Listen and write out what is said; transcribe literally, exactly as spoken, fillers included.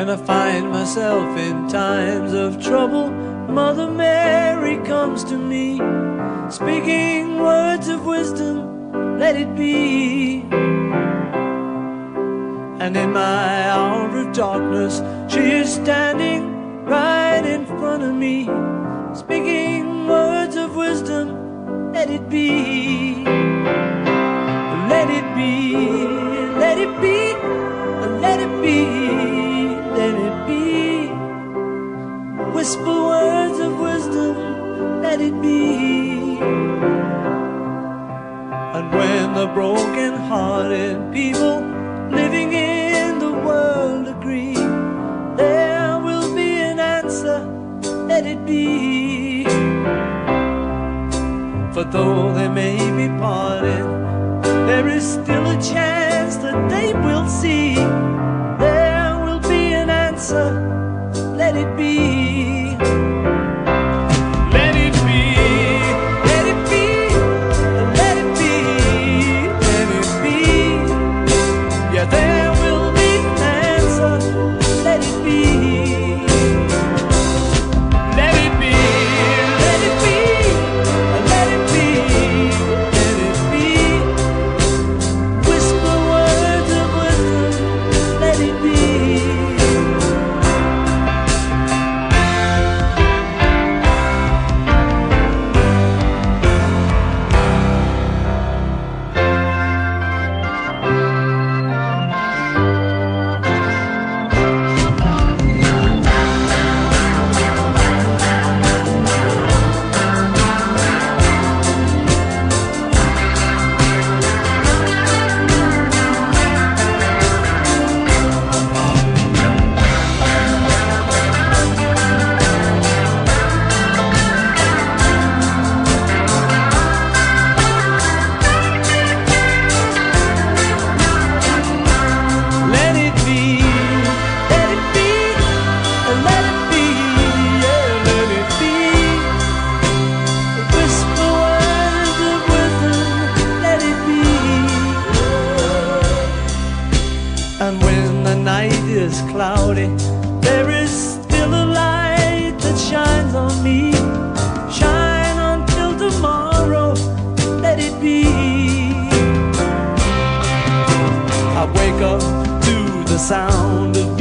When I find myself in times of trouble, Mother Mary comes to me, speaking words of wisdom, let it be. And in my hour of darkness, she is standing right in front of me, speaking words of wisdom, let it be. Let it be, let it be, let it be, let it be. Whisper words of wisdom, let it be. And when the broken-hearted people living in the world agree, there will be an answer, let it be. For though they may be parted, there is still a chance that they will see. There will be an answer, let it be. Let it be, let it be, let it be, let it be. Yeah, there will be an answer, let it be. Let it be, let it be, let it be, let it be. Whisper words of wisdom, let it be. And when the night is cloudy, there is still a light that shines on me. Shine until tomorrow, let it be. I wake up to the sound of